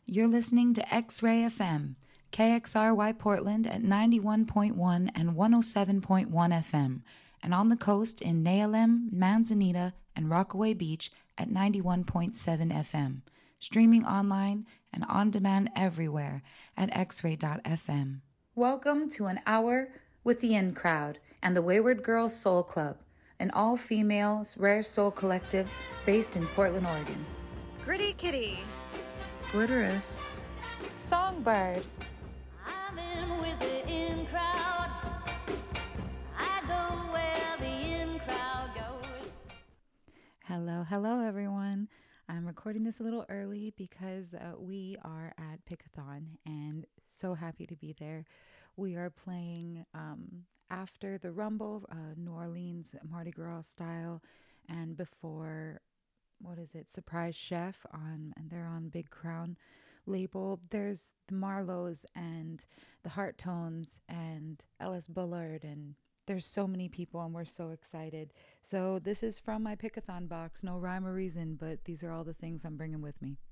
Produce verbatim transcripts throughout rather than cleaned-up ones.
You're listening to X-Ray F M, K X R Y Portland at ninety-one point one and one oh seven point one F M, and on the coast in Nehalem, Manzanita, and Rockaway Beach at ninety-one point seven F M. Streaming online and on demand everywhere at x ray dot f m. Welcome to an hour with the In Crowd and the Wayward Girls Soul Club, an all-female rare soul collective based in Portland, Oregon. Gritty Kitty, Glitterous, Songbird. I'm in with the in crowd. I go where the in crowd goes. Hello, hello, everyone. I'm recording this a little early because uh, we are at Pickathon and so happy to be there. We are playing um, after the Rumble, uh, New Orleans Mardi Gras style, and before, what is it, Surprise Chef, on, and they're on Big Crown label. There's the Marlows and the Heart Tones and Ellis Bullard, and there's so many people and we're so excited. So this is from my Pickathon box, no rhyme or reason, but these are all the things I'm bringing with me.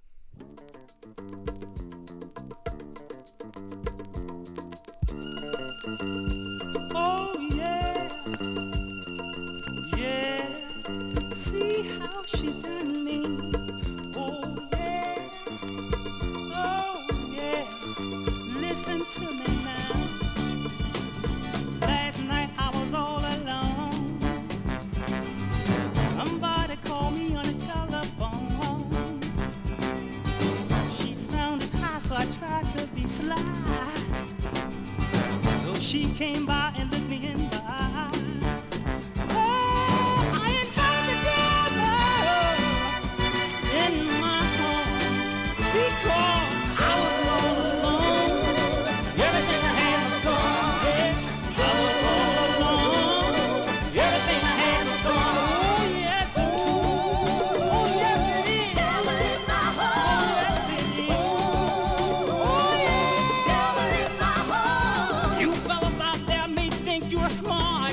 Oh yeah, yeah, see how she done me. Oh yeah, oh yeah, listen to me now. Last night I was all alone. Somebody called me on the telephone. She sounded high, so I tried to be sly. So she came by and looked me in the eye. Oh, I invited the devil in my home because I was all alone. Everything I had was gone, yeah. I was all alone. Everything I had was gone. Oh, yes, it's true. Oh, yes, it is. Devil in my home. Oh, yes, it is. Oh, yeah. Devil in my home. You fellas out there may think you're smart.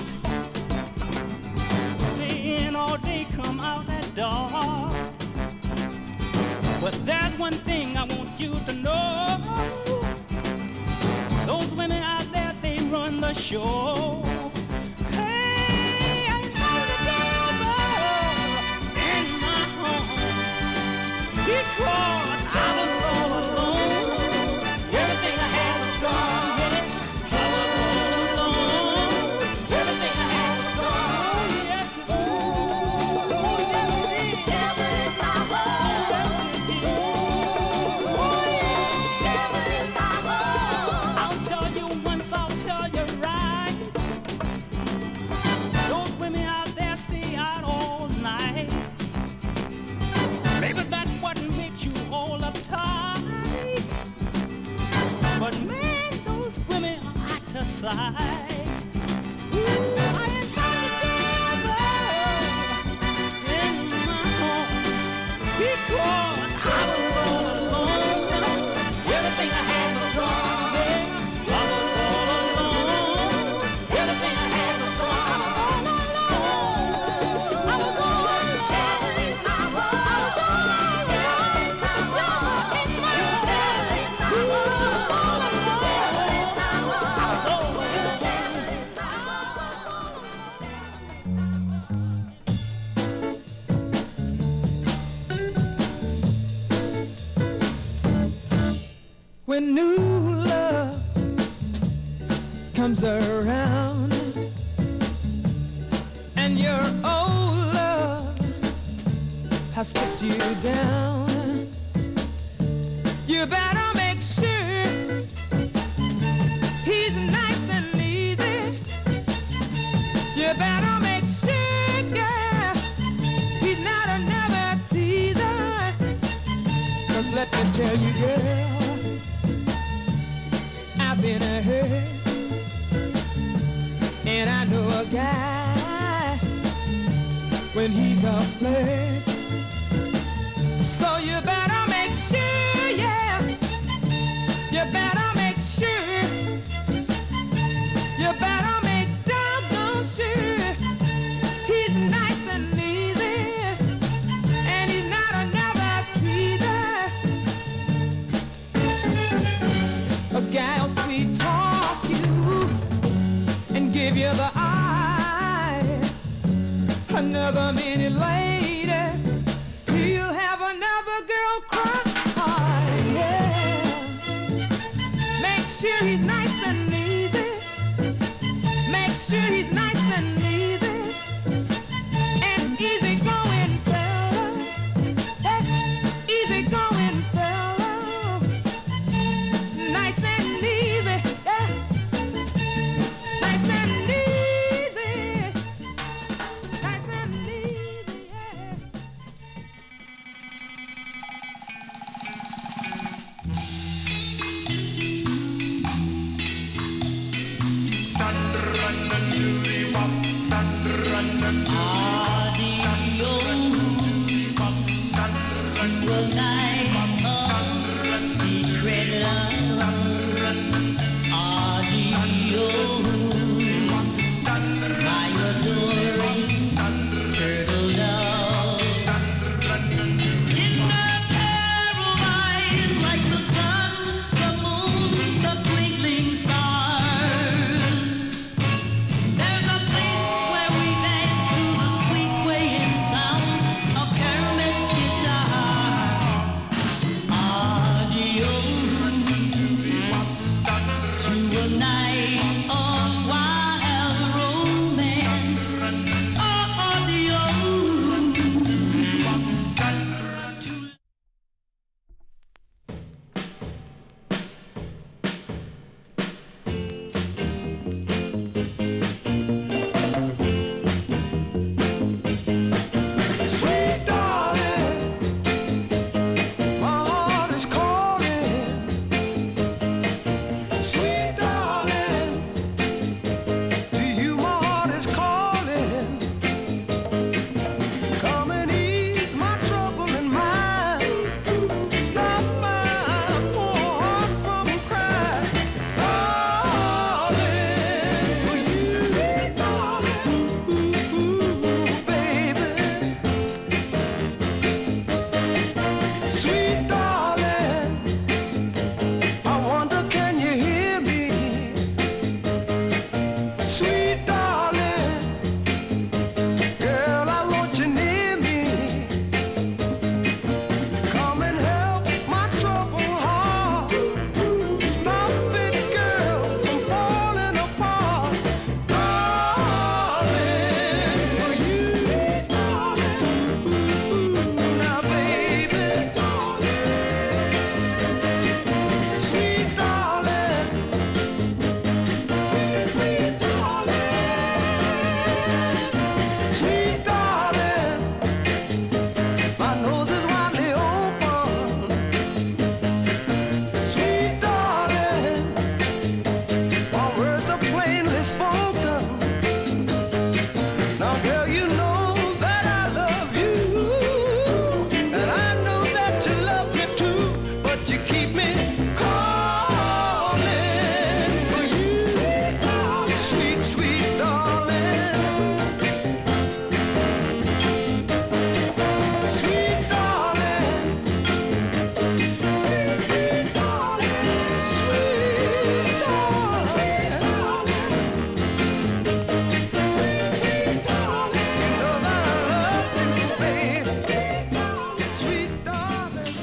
Stay in all day, come out at dark. But there's one thing I want you to know. Those women out there, they run the show. Hey, I know the devil in my home because I was all alone. Everything I had was gone, yeah. I was all alone. Everything I had was gone. Oh, yes, it's true. Oh, yes, it is. Devil in my home. Yes, it is. Oh, yeah. Devil in my home. I'll tell you once, I'll tell you right. Those women out there stay out all night. Maybe that's what makes you all uptight. But man, those women are out of sight. Ooh, I invited the devil in my home because I was all alone. Everything I had was gone, yeah. I was all alone. Everything I had was gone. I was all alone. I was all alone. Devil in my home. Devil in my home. Devil in my home. Devil in my home. I was all alone. When new love comes around and your old love has put you down, you better make sure he's nice and easy. You better make sure, girl, he's not another teaser. 'Cause let me tell you, girl, I've been a hurt, and I know a guy when he's a flirt. So you better make sure, yeah, you better make sure, you better make doggone sure he's nice and easy, and he's not another teaser. hear the eye, another minute later, he'll have another girl cry. Yeah. Make sure he's nice and easy. Make sure he's nice and easy. And easy going fella. Hey, easy going fella. Nice and easy. Yeah. Nice and easy. Nice and easy. Yeah. Sweet darling, my heart is calling. Sweet darling, to you my heart is calling. Come and ease my troubling mind. Stop my poor heart from crying. Darling, for you, sweet darling, ooh, ooh, baby. Sweet darling, I wonder can you hear me? Sweet darling, girl, I want you near me. Come and help my troubled heart. Stop it, girl, from falling apart. Darling, for you, sweet darling, ooh, now baby. Sweet darling, sweet, sweet darling, sweet darling, my nose is widely open. Sweet darling, my words are plainly spoken. Now girl, you know that I love you, and I know that you love me too, but you keep me calling for you, sweet darling, sweet, sweet darling, sweet darling, sweet, sweet darling, sweet darling, sweet darling, sweet, sweet darling, you know that I love you, baby, sweet darling, sweet darling.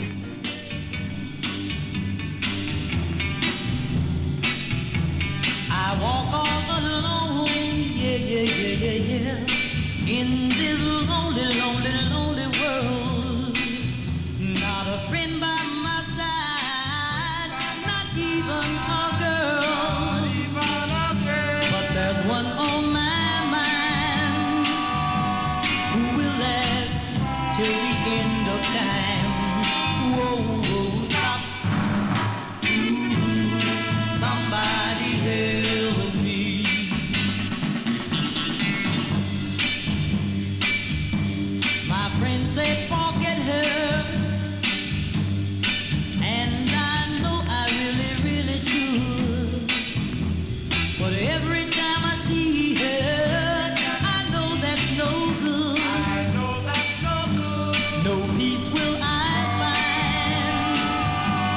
I walk all alone, yeah, yeah, yeah, yeah, yeah, in this lonely, lonely, lonely world. Not a friend by my side, not even a girl. But there's one on my mind who will last till the end of time. Whoa, whoa, stop. Somebody help me. My friends say forget her, and I know I really, really should. But every time I see her, I know that's no good. I know that's no good. No peace will I find.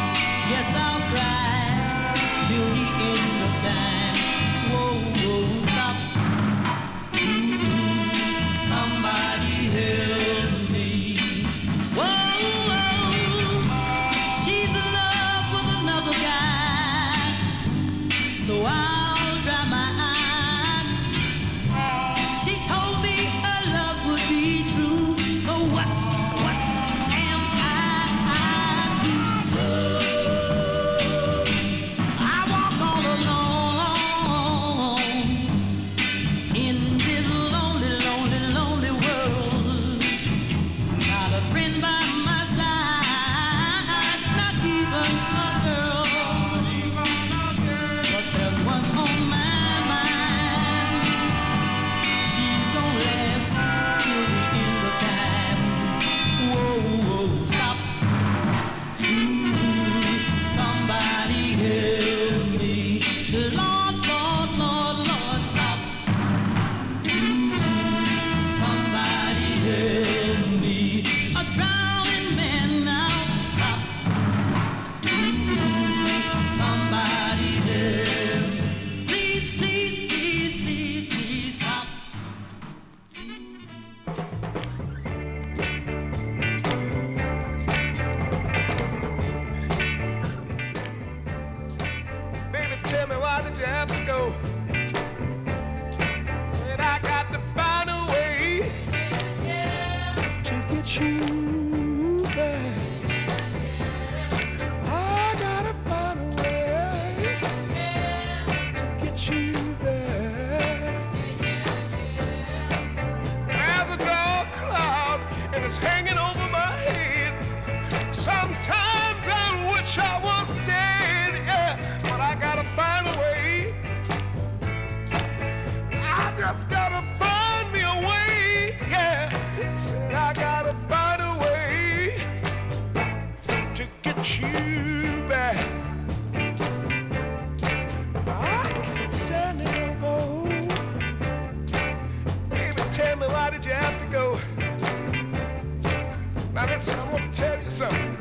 want you back. I can't stand it no more. Baby, tell me, why did you have to go? Now listen, I want to tell you something.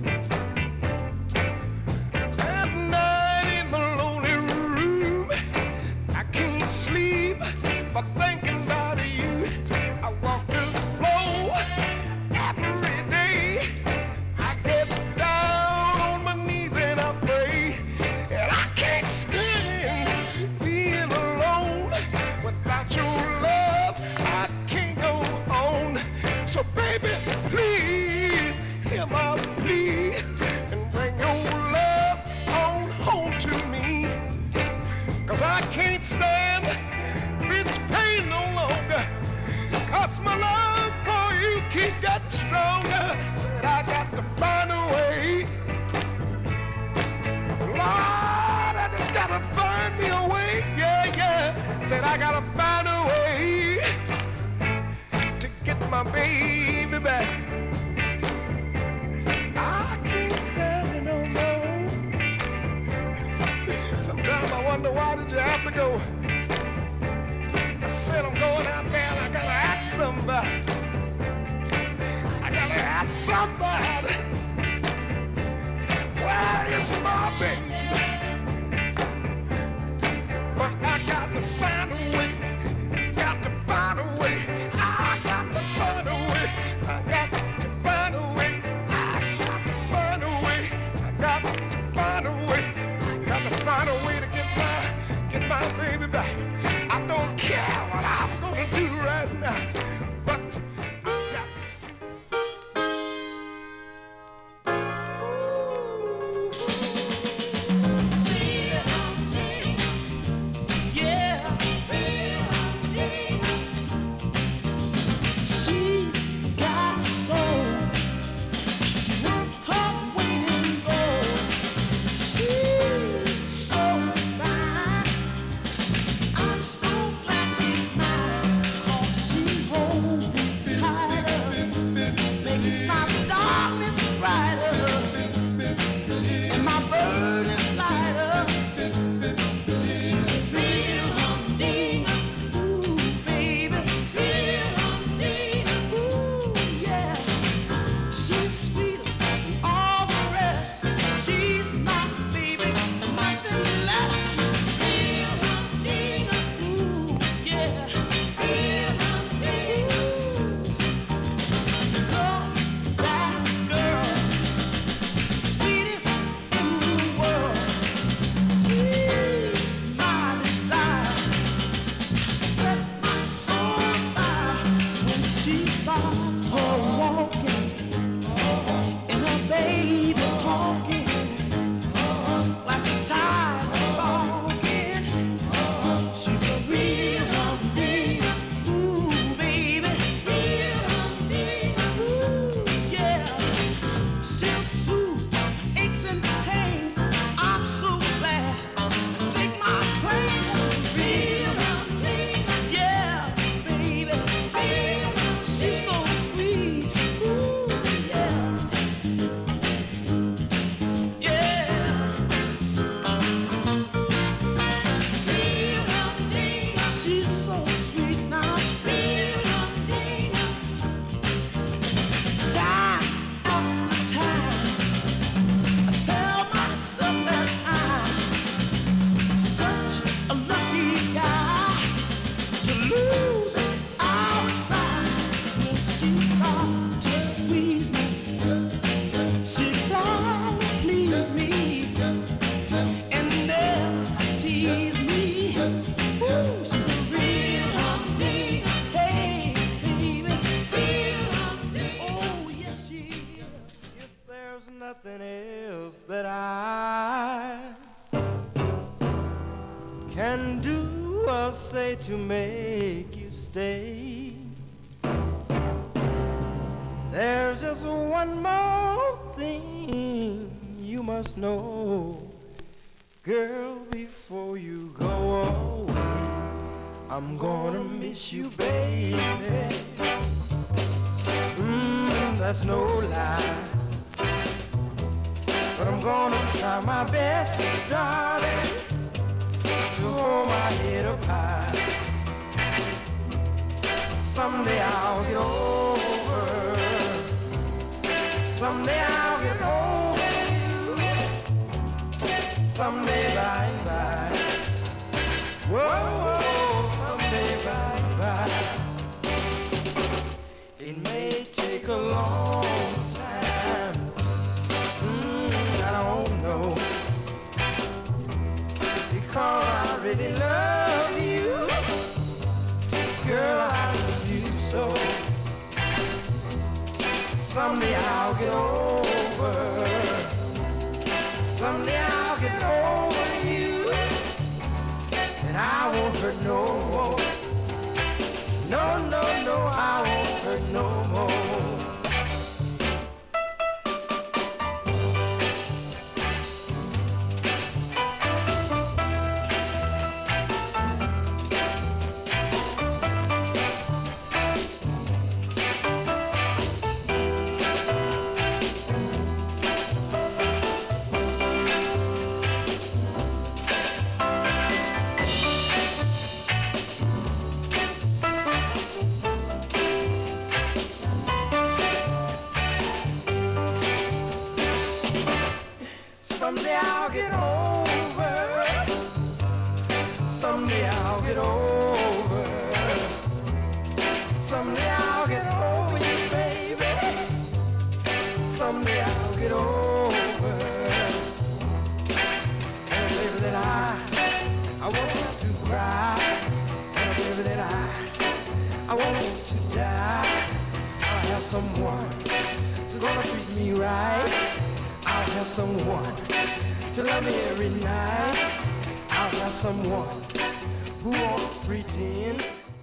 At night in my lonely room, I can't sleep but thinking about you. I walk to the floor every day. I get down on my knees and I pray. And I can't stand being alone without your love. I can't go on. So baby, please hear my plea and bring your love on home to me. Cause I can't stand this pain no longer. Cause my love for you keep getting stronger. Said I got to find a way. Lord, I just gotta find me a way. Yeah, yeah. Said I gotta find a way to get my baby back. I can't stand it no more. Sometimes I wonder, why did you have to go? I said I'm going out there and I gotta ask somebody. I gotta ask somebody. Where is my baby? But I got to find a way. Got to find a way. I got to find a way. I got to find a way. I got to find a way. I got to find a way. I got to find a way to get my, get my baby back. I don't care what I'm gonna do right now, but I got nothing else that I can do or say to make you stay. There's just one more thing you must know, girl, before you go away. I'm gonna miss you, baby. Mm, that's no lie. gonna try my best, darling, to hold my head up high. Someday I'll get over. Someday I'll get over you. Someday by and by. Whoa, whoa, someday by and by. It may take a long time. Mm, I don't know. Because I really love you. Girl, I love you so. Someday I'll get over. Someday I'll get over you. And I won't hurt no more. No, no, no, I won't hurt no more. Someday I'll get over. Someday I'll get over. Someday I'll get over you, baby. Someday I'll get over. And baby that I, I won't want to cry. And baby that I, I won't want to die. I'll have someone who's gonna treat me right. I'll have someone to love me every night. I'll have someone who won't pretend.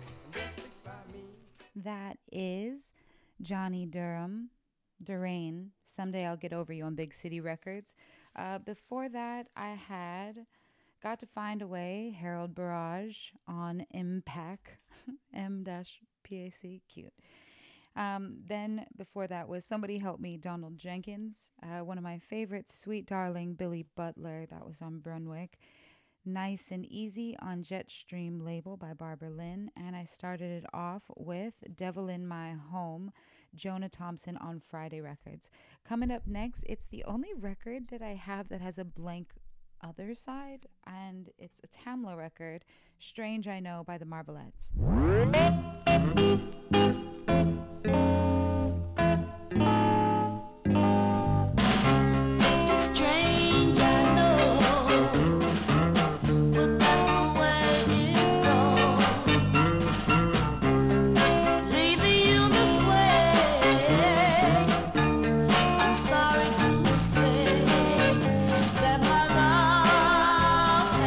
That is Johnny Durham, Durain, Someday I'll Get Over You on Big City Records. Uh, before that, I had Got to Find a Way, Harold Barrage on Impact, M-P A C, cute. Um, then before that was Somebody Help Me, Donald Jenkins. Uh, one of my favorites, Sweet Darling, Billy Butler. That was on Brunswick. Nice and Easy on Jetstream label by Barbara Lynn. And I started it off with Devil in My Home, Jonah Thompson on Friday Records. Coming up next, it's the only record that I have that has a blank other side, and it's a Tamla record, Strange I Know by the Marblettes.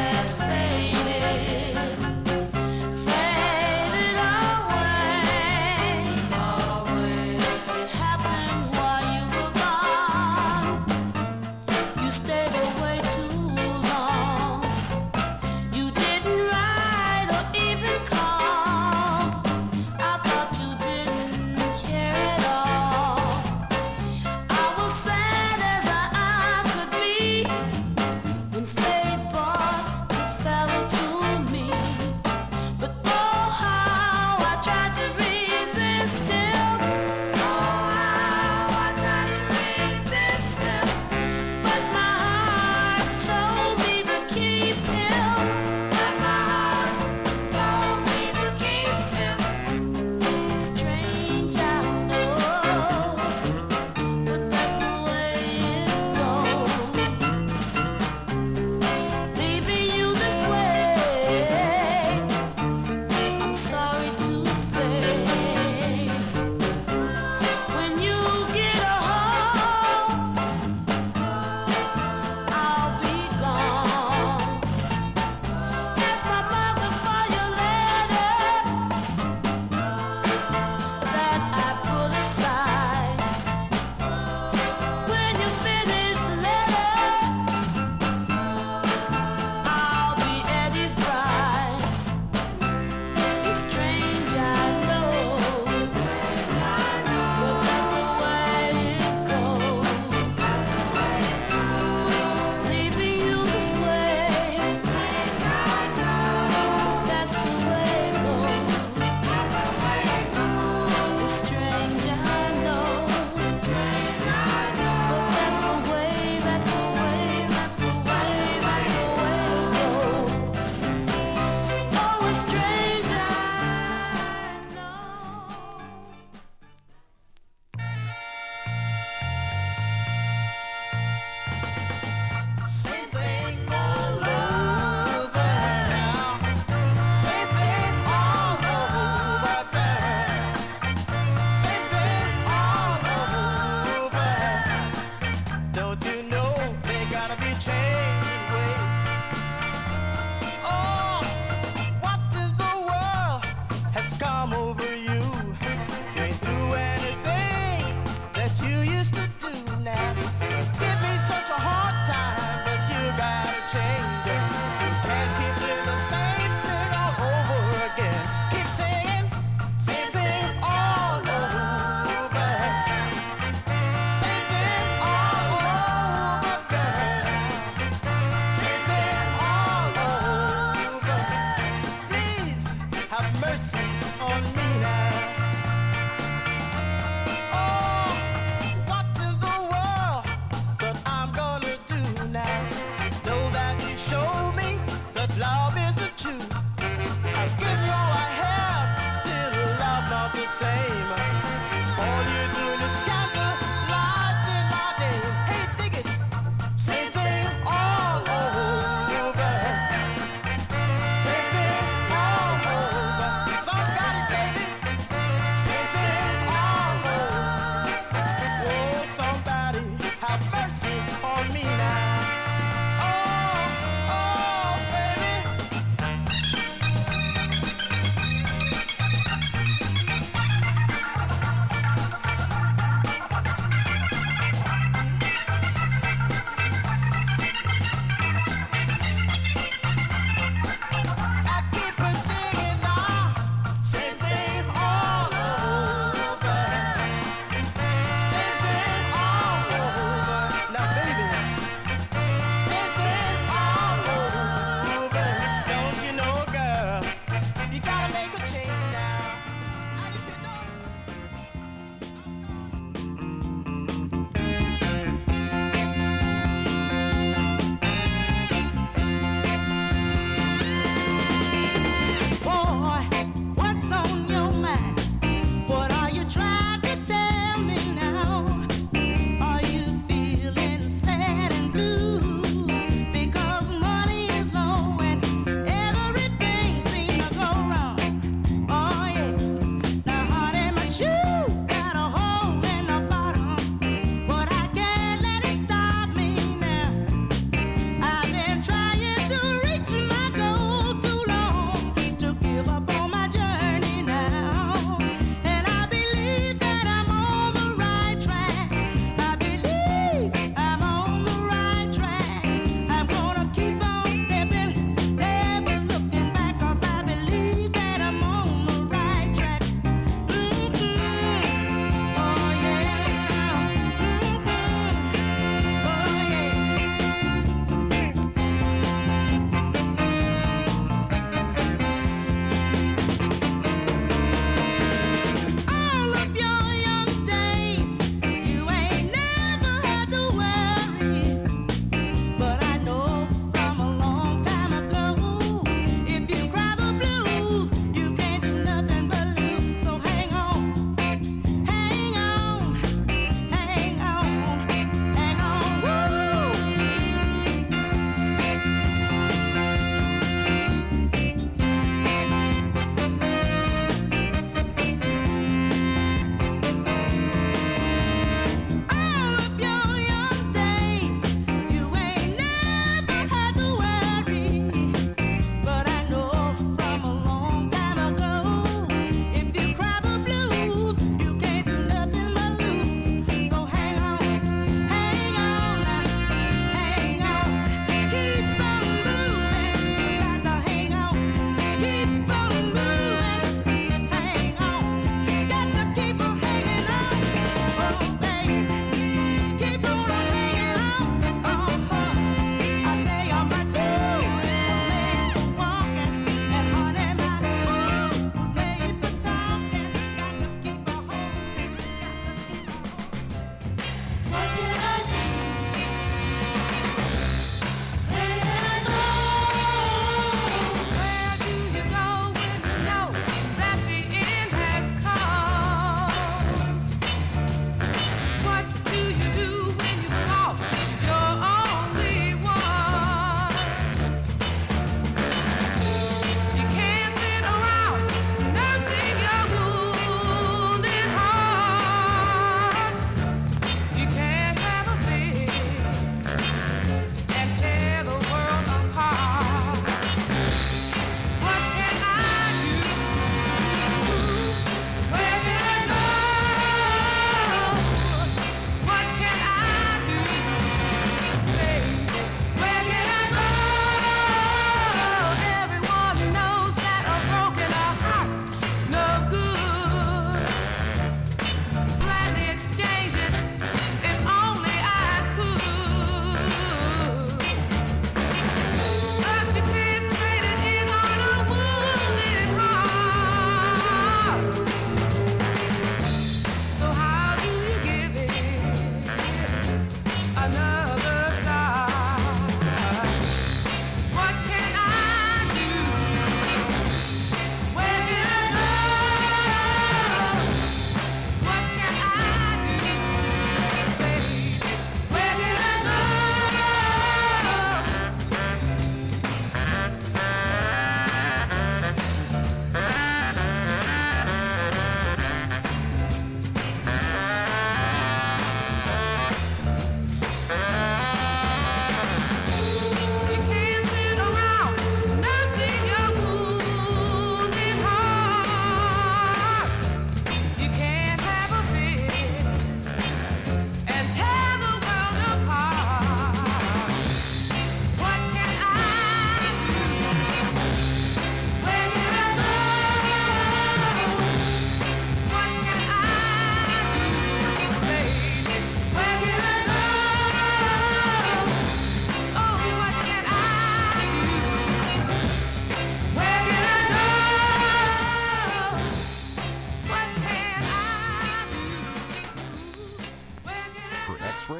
Faded away.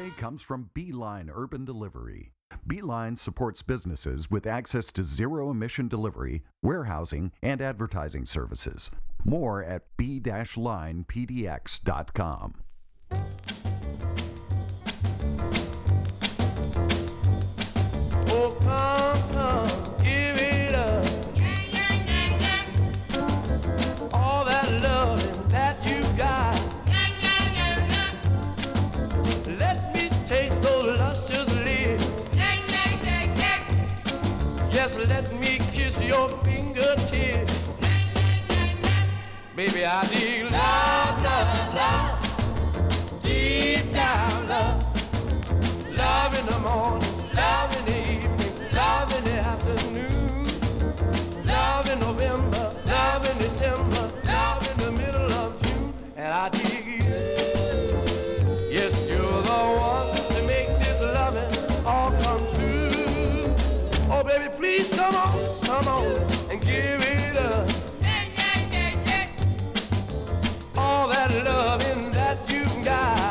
Joy comes from Beeline Urban Delivery. Beeline supports businesses with access to zero-emission delivery, warehousing, and advertising services. More at b dash line p d x dot com. Oh, come, come, give it up. All that loving that you got. Let me taste those luscious lips. Yes, let me kiss your fingertips. Baby, I need love, love, love. Deep down love. Love in the morning. Love in the evening, love in the afternoon, love in November, love in December, love in the middle of June, and I dig you. Yes, you're the one to make this loving all come true. Oh, baby, please come on, come on, and give it up. All that loving that you got.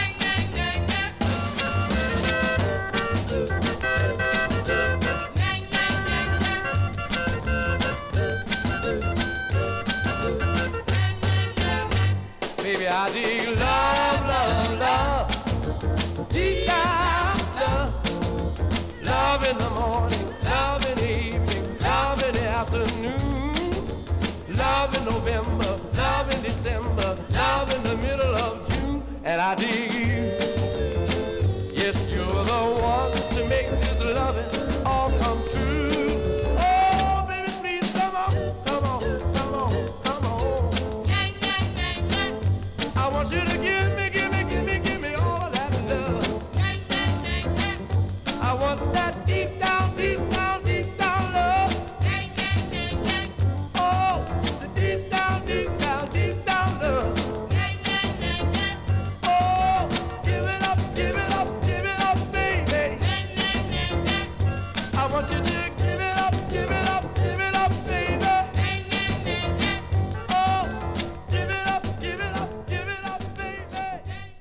Baby, I dig love, love, love. Deep down love. Love in the morning, love in the evening, love in the afternoon. Love in November, love in December, love in the middle of June. And I dig you. Yes, you're the one to make this loving all come true. Oh, baby, please come on, come on, come on, come on. I want you to give me, give me, give me, give me all of that love. I want that deep down, deep down, deep down love. Oh, the deep down, deep down, deep down love. Oh, give it up, give it up, give it up, baby. I want you to give it up, give it up, give it up, baby. Oh, give it up, give it up, give it up, baby.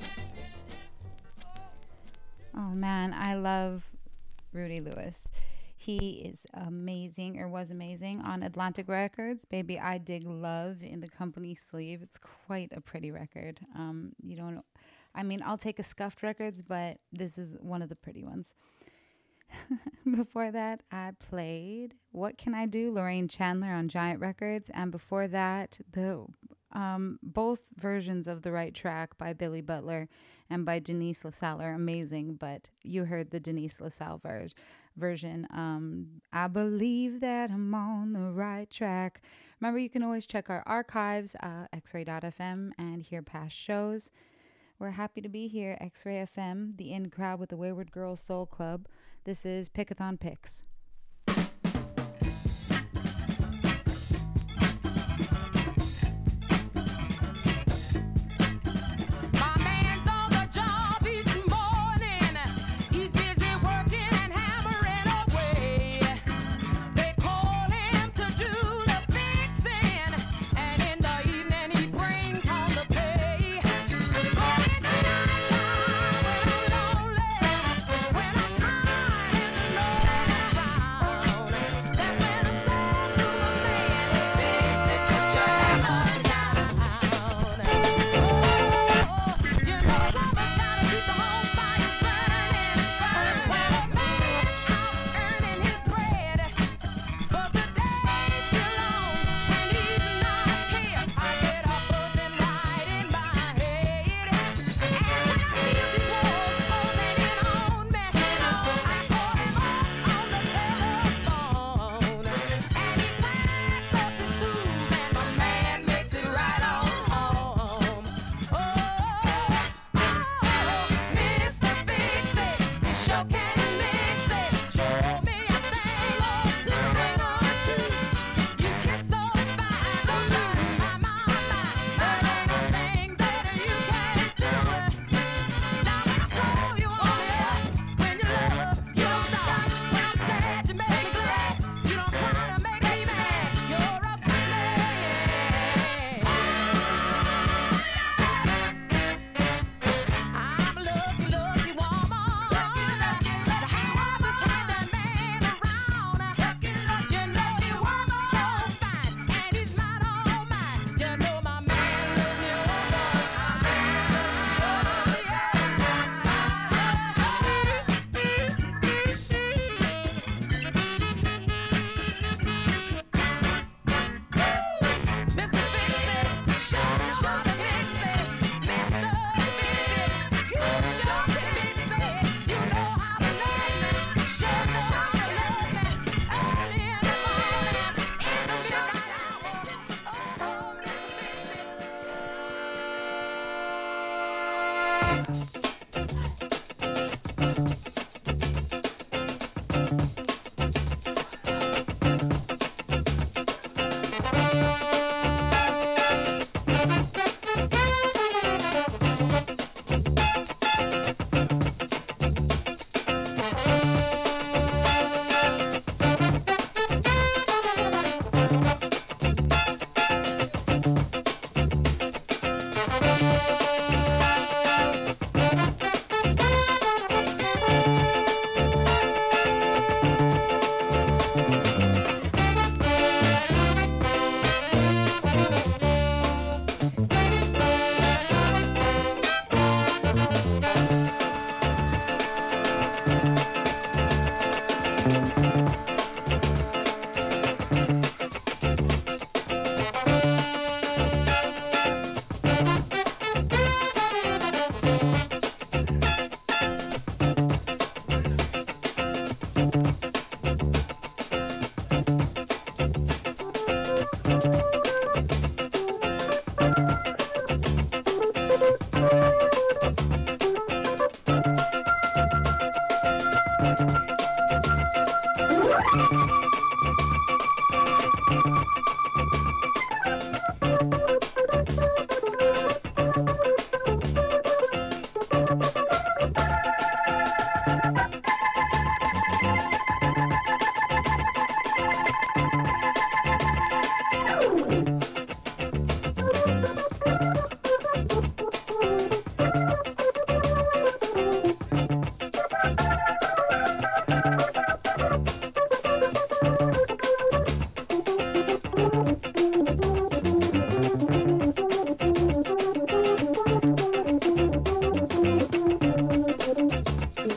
Oh man, I love Rudy Lewis. He is amazing, or was amazing, on Atlantic Records. Baby, I Dig Love in the Company Sleeve. It's quite a pretty record. Um, you don't, I mean, I'll take a scuffed records, but this is one of the pretty ones. Before that, I played What Can I Do, Lorraine Chandler on Giant Records. And before that, the um, both versions of The Right Track by Billy Butler and by Denise LaSalle are amazing, but you heard the Denise LaSalle ver- version. Um, I believe that I'm on the right track. Remember, you can always check our archives, uh, x ray dot f m, and hear past shows. We're happy to be here, X-Ray F M, the in crowd with the Wayward Girls Soul Club. This is Pickathon Picks. My man's on the job each morning. He's busy working and hammering away. They call him to do the fixing, and in the evening he brings home the pay. Going to night time when I'm lonely, when I'm tired and the Lord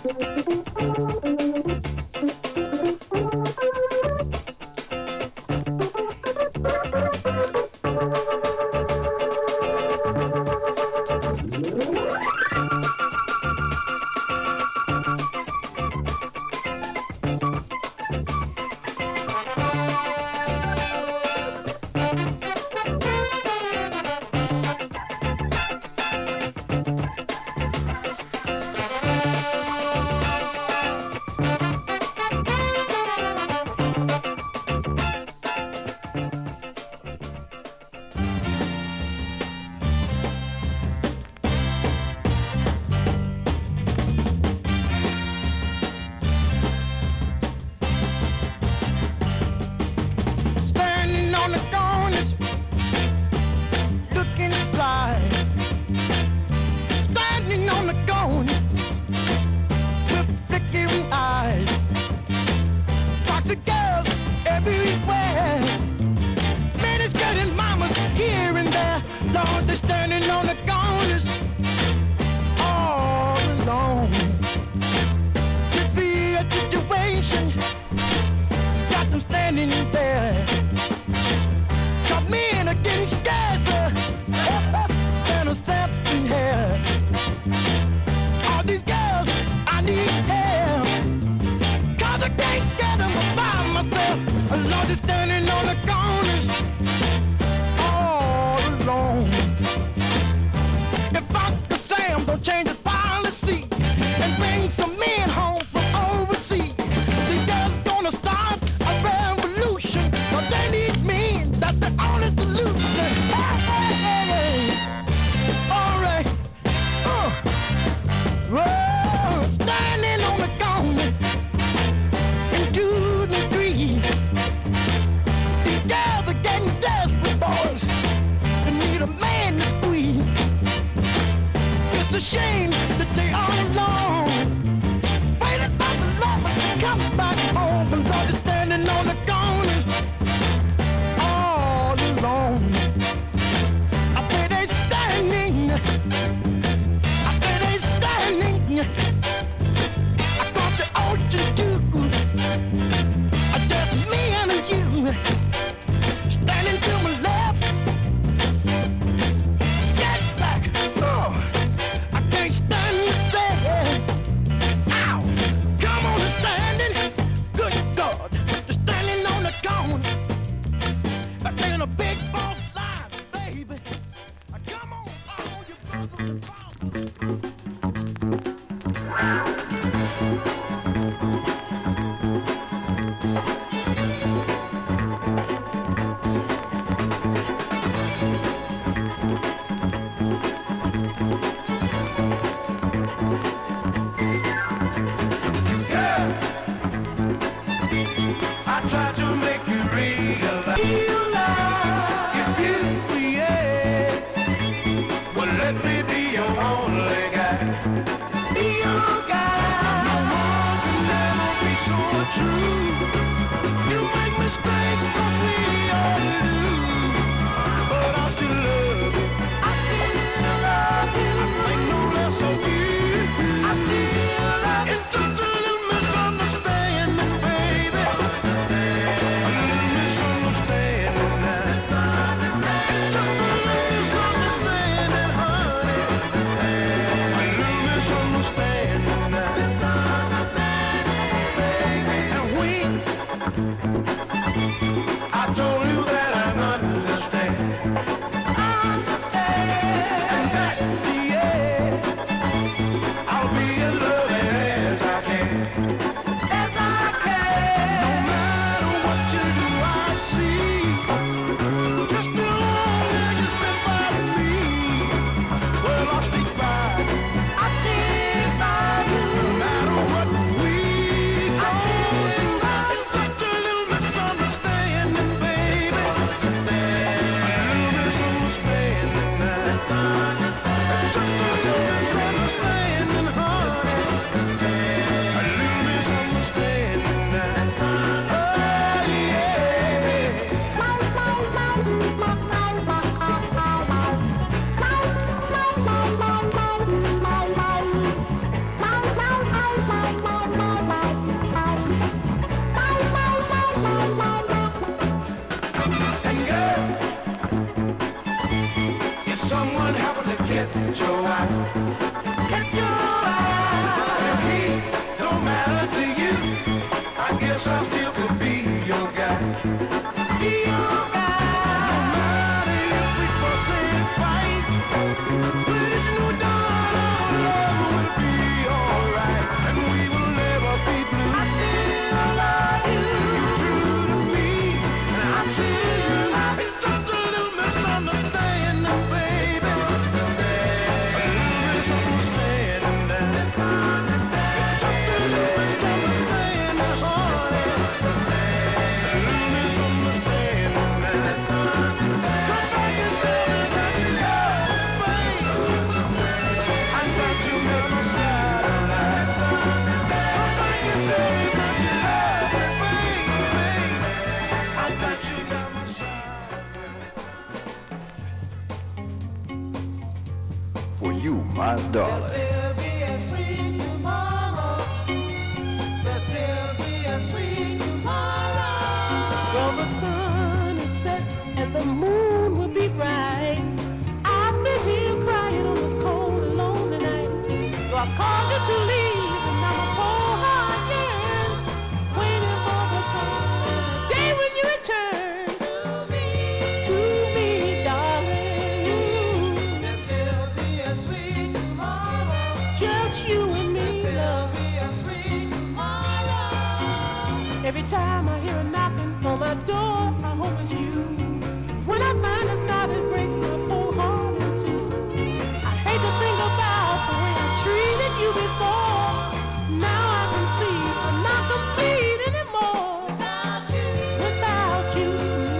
Standing on the corners, looking fly. Standing on the corner with flickering eyes. Lots of girls everywhere. Many skirting mamas here and there. Lord, they're standing on the corners all alone. Could be a situation. Got them standing there. Cause men are getting scarcer than a stepping hair. All these girls, I need help. Cause I can't get them by myself. Lord, they're standing on the corners all alone. If Uncle Sam don't change his policy and bring some men home from overseas, the girls gonna start a revolution. Cause they need men, that's the only solution. Hey, hey, hey, hey. All right. Uh. Whoa, standing on the corner in two and three. These girls are getting desperate, boys. They need a man to squeeze. It's a shame that they all alone. Waiting for the lover to come back home. And Lord is standing on the corner all alone. I say they standing. I say they standing across the ocean too. Just me and you standing to my left. Get back. Oh, I can't stand the sand. Ow. Come on and standing. Good God. They're standing on the corner. In a big boss line, baby. Come on, all you brothers and fathers. I try to make you realize if you, yeah, well, let me be your only guy. Be your guy. No one Every time I hear a knocking on my door, I hope it's you. When I find it's not, it breaks my whole heart in two. I hate to think about the way I treated you before. Now I can see I'm not complete anymore without you.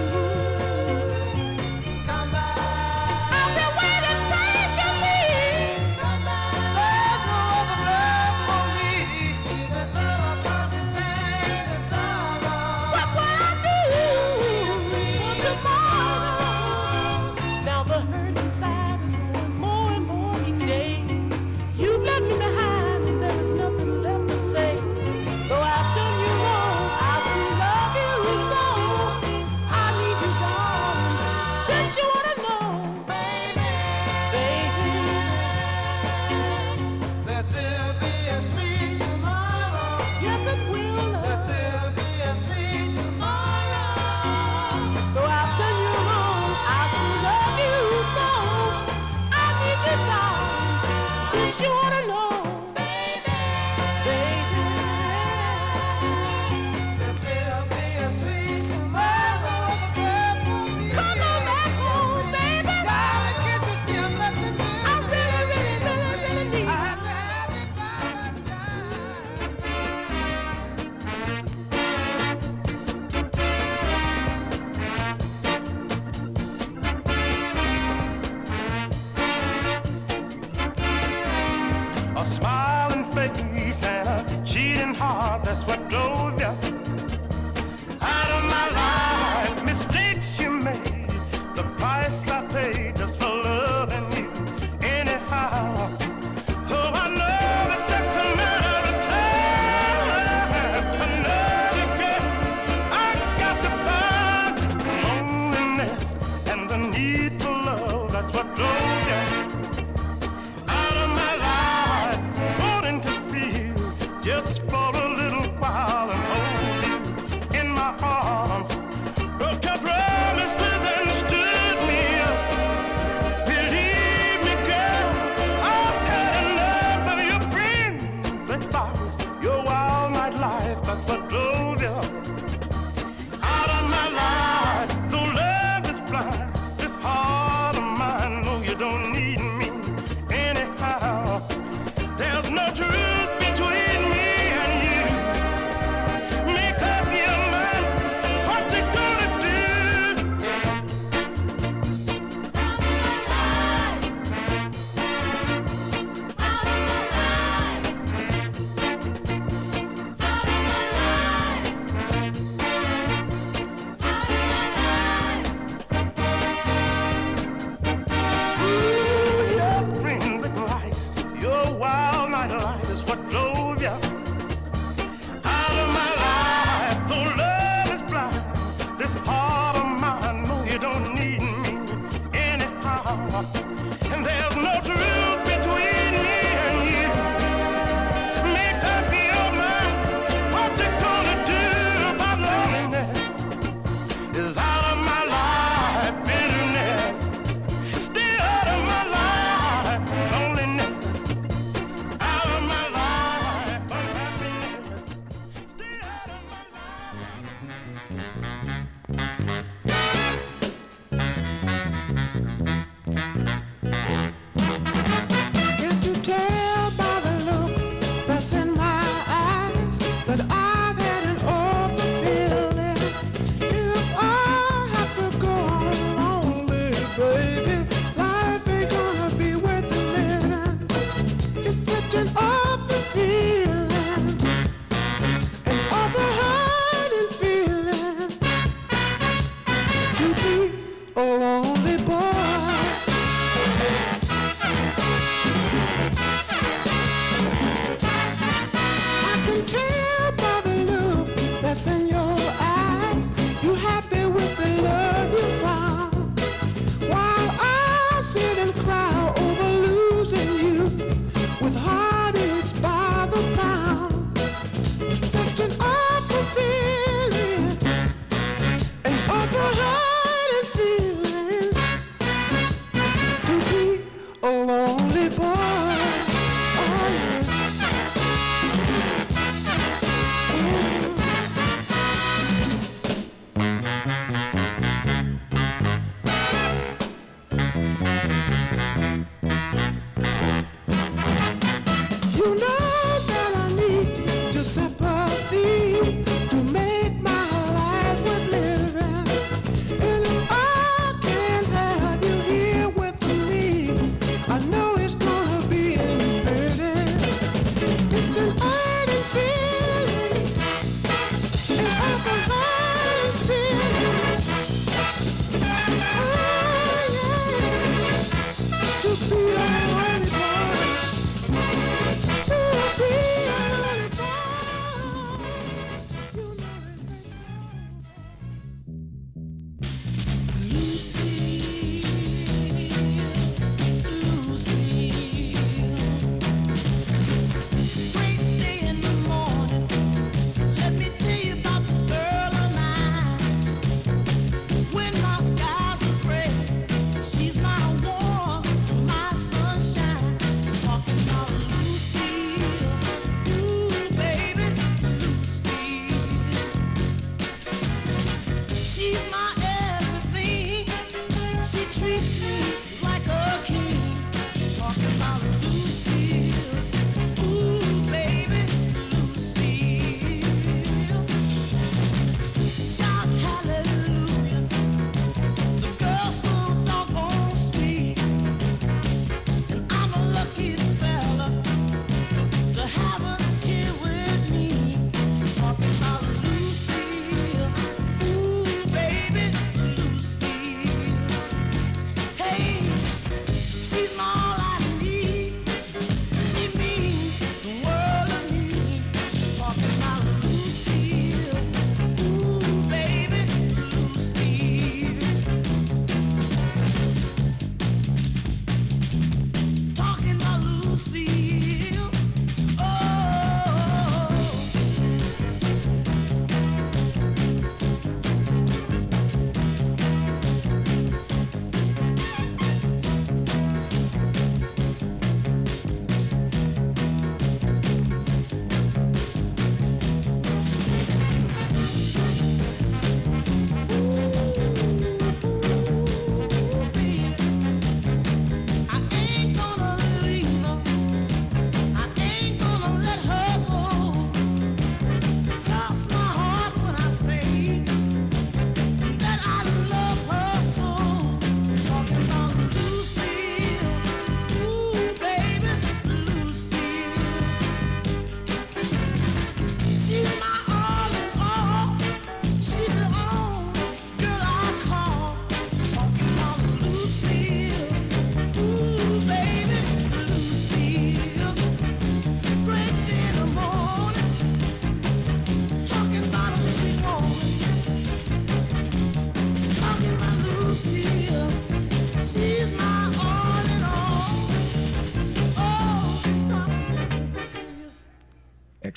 Come back. I've been waiting patiently. Come back. There's no other love for me. Even though I'm fucking pain and sorrow. What will I do for tomorrow? Now the hurt inside is growing more and more each day. You've left me behind and there's nothing left to say. Though I've done you wrong, I still love you so. I need you, darling. Yes, you wanna know, baby, baby. There'll still be a sweet tomorrow. Yes, it will. There'll still be a sweet tomorrow. Though I've done you wrong, I still love you so. I need you, darling. Yes, you wanna know, baby, baby. There'll still be a sweet tomorrow. Come on back home, baby. Gotta get you till nothing is. I really, really, really, really need you. I have to have you by my A smiling face and a cheating heart, that's what drove you out of my life. Mistakes you made, the price I paid just for loving you anyhow. Though I know it's just a matter of time, another girl I got to find. Loneliness and the need for love, that's what drove you out of my life, wanting to see you just for a little while and hold you in my arms. Broke your promises and stood me up. Believe me, girl, I've had enough of your friends' advice. Your wild night life, that's what drove you out of my life. Though love is blind, this heart of mine, no, you don't need me anyhow. There's no truth between me and you. Make up your mind, what you gonna do? Out of my life. Out of my life. Out of my life. Out of my life. Ooh, your friends' advice, your wild night life is what drove you out of my life. Though love is blind, this heart of mine, no, you don't need me anyhow. And there's no truth between me and you. Make up your mind, what you gonna do about loneliness? Is out of my life, bitterness. Stay out of my life, loneliness. Out of my life,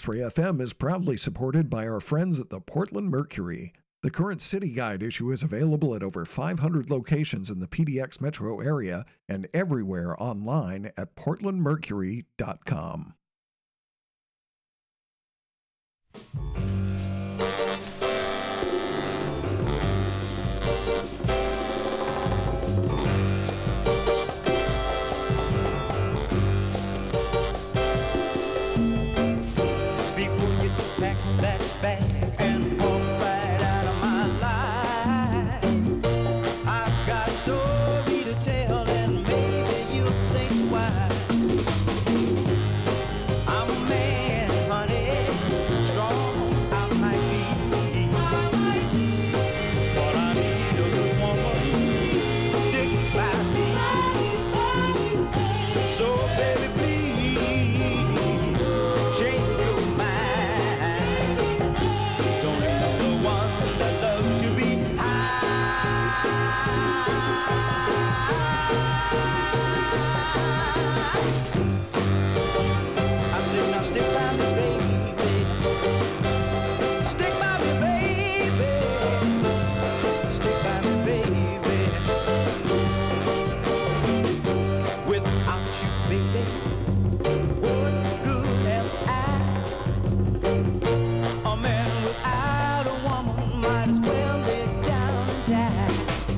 three F M is proudly supported by our friends at the Portland Mercury. The current City Guide issue is available at over five hundred locations in the P D X metro area and everywhere online at portland mercury dot com. Before you pack that bag and walk right out of my life, I've got a story to tell and maybe you'll think why. I'm a man, honey, strong I might be, but I need a good woman to stick by me. So baby, please change your mind. Don't leave the one that loves you behind. I said, now stick by me, baby. Stick by me, baby. Stick by me, baby. Without you, baby, what good am I? A man without a woman might as well lay down and die.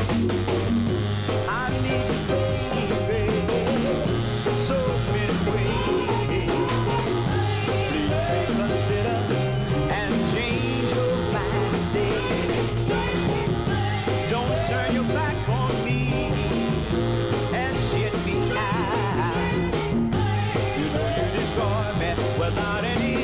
I need you, baby, so many ways. Please reconsider and change your mind instead. Don't turn your back on me and shut me out. You know you destroy me without any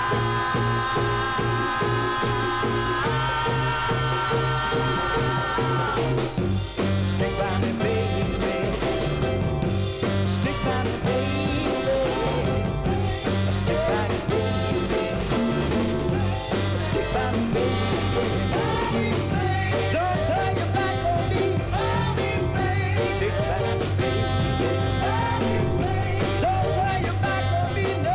doubt. Stick by me, baby. Stick by me, baby. Stick by me, baby. Stick by me, baby. Don't turn your back on me. Stick by me, baby. Don't turn your back on me, no.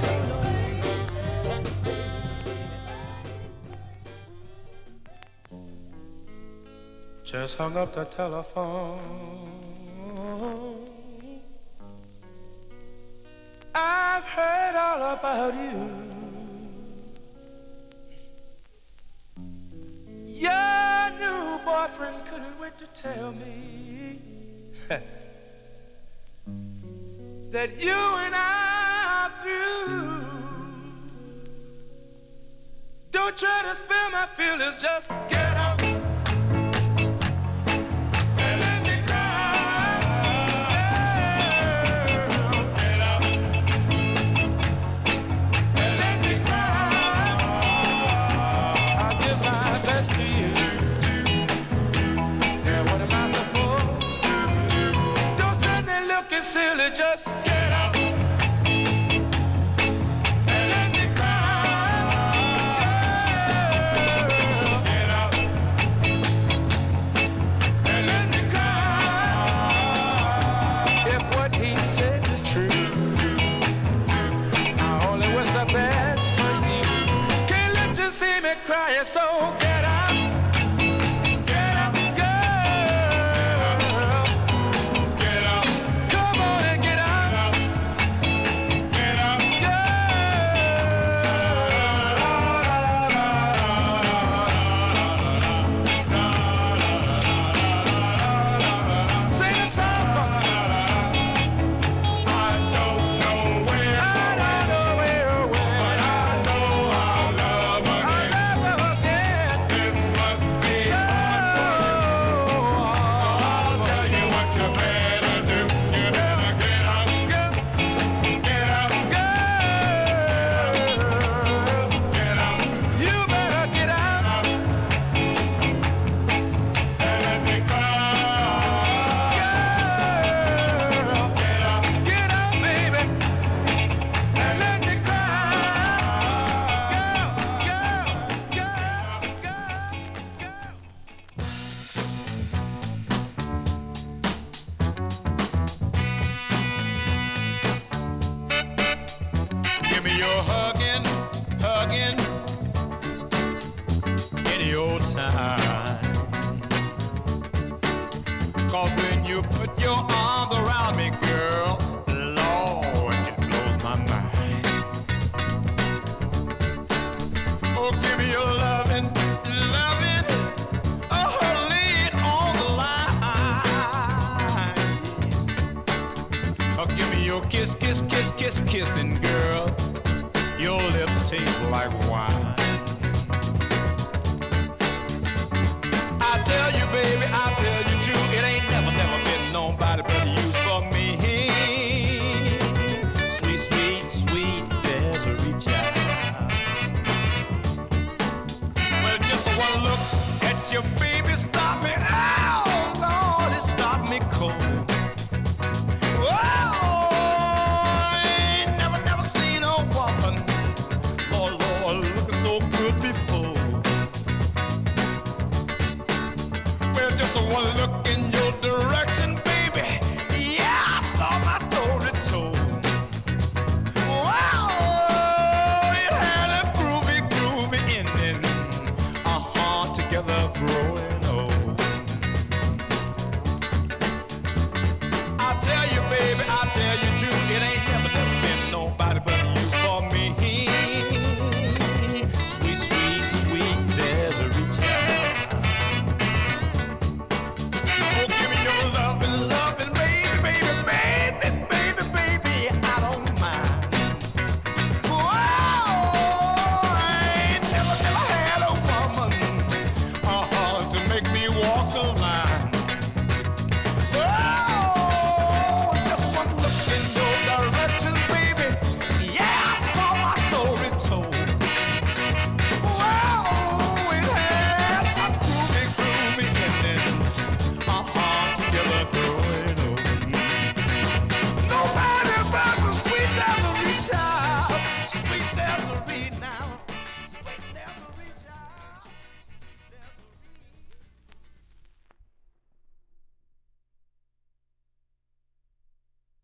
Just hung up the telephone. I've heard all about you. Your new boyfriend couldn't wait to tell me that you and I are through. Don't try to spare my feelings, just get out. And let me cry. Girl, get out. And let me cry. I'll give my best to you. And what am I supposed to do? Don't stand there looking silly, just get out. And let me cry. Get out. And let me cry. If what he says is true, I only wish the best for you. Can't let you see me crying, so get out. Get out, girl. Get out. Come on and get out. Get out, girl. Sing a song for me. I don't know where, I don't know where, where, but I know I'll love again. I'll love again. your kiss, kiss, kiss, kiss, kissing, girl. Your lips taste like wine. I tell you, baby, I tell you true, it ain't never, never been nobody but you for me. Sweet, sweet, sweet Desiree child. Well, just one look at your face.